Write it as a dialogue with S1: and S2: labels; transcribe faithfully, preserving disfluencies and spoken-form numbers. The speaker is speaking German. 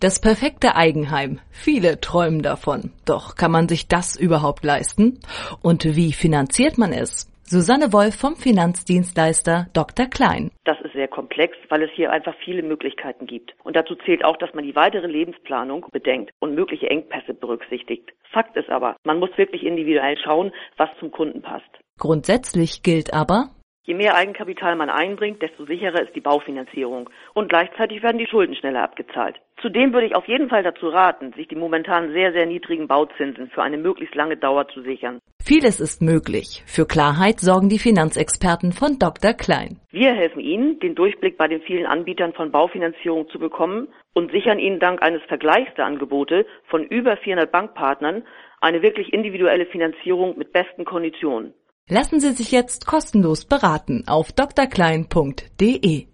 S1: Das perfekte Eigenheim. Viele träumen davon. Doch kann man sich das überhaupt leisten? Und wie finanziert man es? Susanne Wolf vom Finanzdienstleister Doktor Klein.
S2: Das ist sehr komplex, weil es hier einfach viele Möglichkeiten gibt. Und dazu zählt auch, dass man die weitere Lebensplanung bedenkt und mögliche Engpässe berücksichtigt. Fakt ist aber, man muss wirklich individuell schauen, was zum Kunden passt.
S1: Grundsätzlich gilt aber:
S2: Je mehr Eigenkapital man einbringt, desto sicherer ist die Baufinanzierung und gleichzeitig werden die Schulden schneller abgezahlt. Zudem würde ich auf jeden Fall dazu raten, sich die momentan sehr, sehr niedrigen Bauzinsen für eine möglichst lange Dauer zu sichern.
S1: Vieles ist möglich. Für Klarheit sorgen die Finanzexperten von Doktor Klein.
S2: Wir helfen Ihnen, den Durchblick bei den vielen Anbietern von Baufinanzierung zu bekommen und sichern Ihnen dank eines Vergleichs der Angebote von über vierhundert Bankpartnern eine wirklich individuelle Finanzierung mit besten Konditionen.
S1: Lassen Sie sich jetzt kostenlos beraten auf d r klein punkt d e.